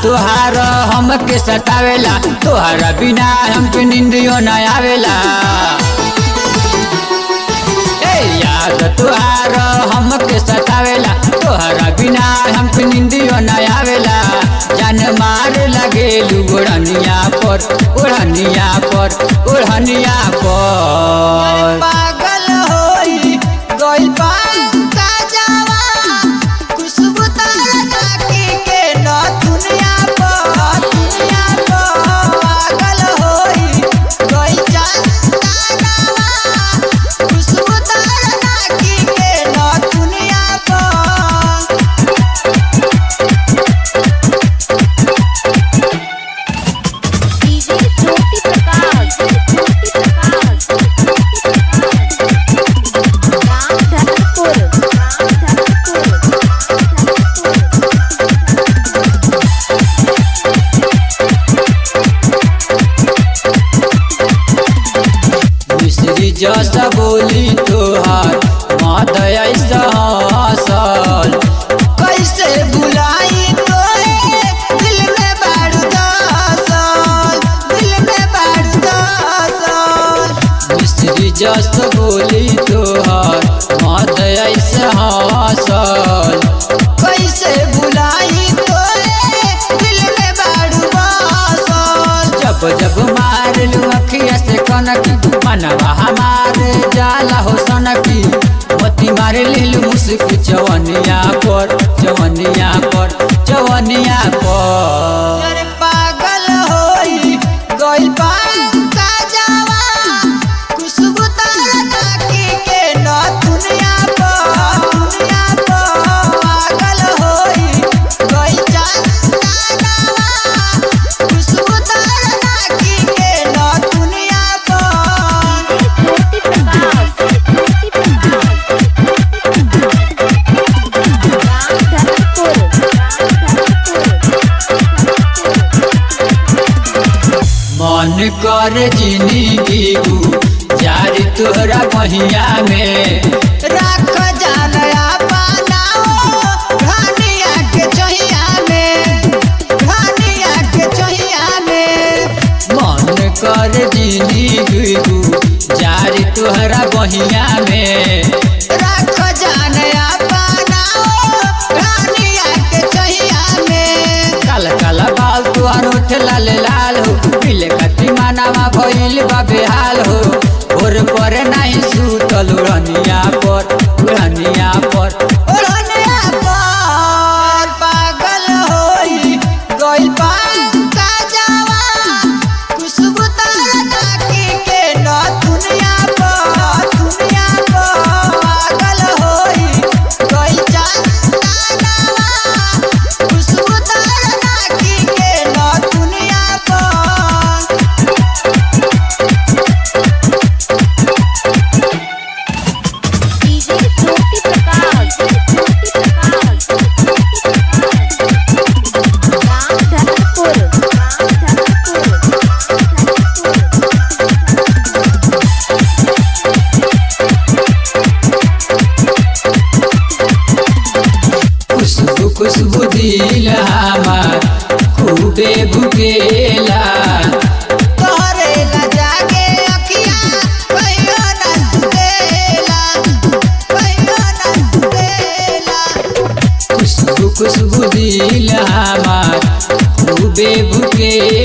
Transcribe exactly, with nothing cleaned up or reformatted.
तुहार हमके सतावेला, तुहारा बिना हमके नींदियो न आवेला। ए याद तुहार हमके सतावेला, तुहारा बिना हमके नींदियो न आवेला। जान मार लगेलू ओढ़निया पर, ओढ़निया पर, ओढ़निया पर। पागल होई गइल बा ताजावा, खुशबू तारा नाकी के न दुनिया पर, दुनिया पर। पागल होई गइल जान तारावा, खुशबू तारा नाकी के न दुनिया पर। डीजे ज्योति प्रकाश, ज्योति प्रकाश, राम धनपुर, राम धनपुर, मिश्री जस बोली तोहार मदय हसल। कैसे बुलाई तोए दिल में बारू दसल, दिल में बारू दसल। मिश्री जस बोली तोहार मदय हसल। कैसे बुलाई तोए दिल में बारू बसल। जब जब मार लू अखिया से कनकी, मनवा हमारे जाला हो सनकी। मोती मार लीलू मुस्की चवनिया पर, चवनिया पर, चवनिया पर। अरे पागल होई गइल बा ताजावा, खुशबू तारा नाकी के न दुनिया पर, दुनिया पर। पागल होई गइल जान तारावा, खुशबू तारा नाकी के न दुनिया पर। ज्योति प्रकाश, ज्योति प्रकाश, राम धनपुर, राम धनपुर। मन कर जिंदगी जारी तोहरा बहिया में। राख जान अपनाओ घानिया के चहिया में, घानिया के चहिया में। मन कर जिंदगी जारी तोहरा बहिया में। राख जान अपनाओ घानिया के चहिया में। काल काला बाल तुहार उठ लाल लाल हो, पीले कति मानावा भइल बा बेहाल हो। भोर पर नहीं सुतल ओढ़निया पर, ओढ़निया पर। ओढ़निया पर पागल होई गइल बा ताजावा, खुशबू तारा नाकी के न दुनिया पर, दुनिया पर। पागल होई गइल जान तारावा, खुशबू तारा नाकी के न दुनिया पर। डीजे ज्योति प्रकाश, ज्योति प्रकाश, राम धनपुर, राम धनपुर, खुशबू खुशबू दिल हमार खूबे भुकेला। तोहरे ला जागे अखिया कहियो ना सुतेला, कहियो ना सुतेला। खुशबू खुशबू दिल हमार खूबे भुकेला।